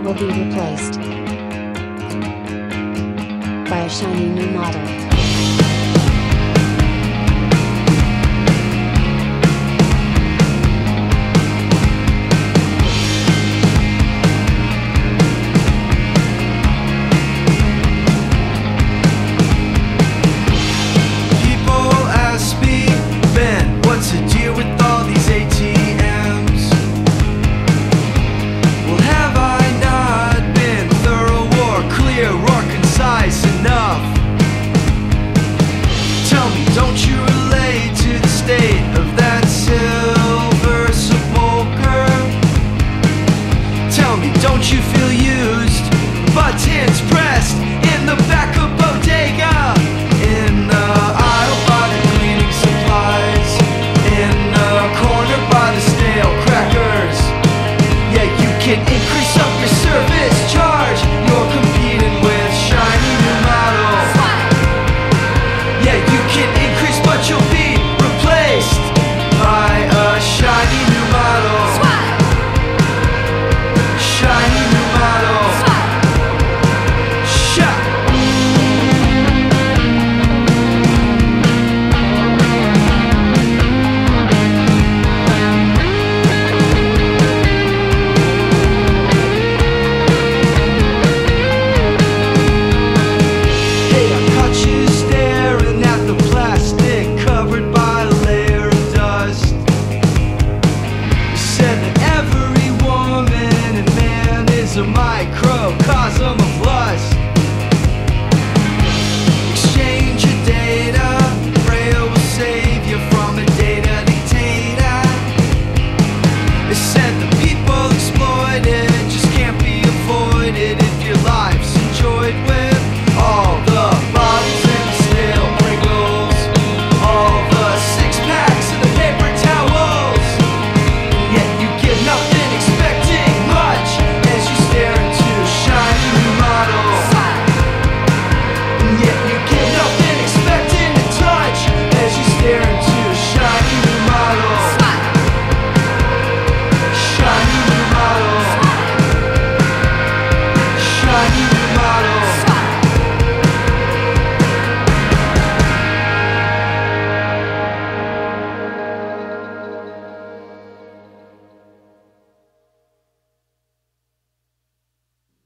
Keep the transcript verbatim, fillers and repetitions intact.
will be replaced by a shiny new model. What's the deal with all these A T Ms? Well, have I not been thorough or clear or concise enough? Tell me, don't you relate to the state of that silver sepulcher? Tell me, don't you feel used? Buttons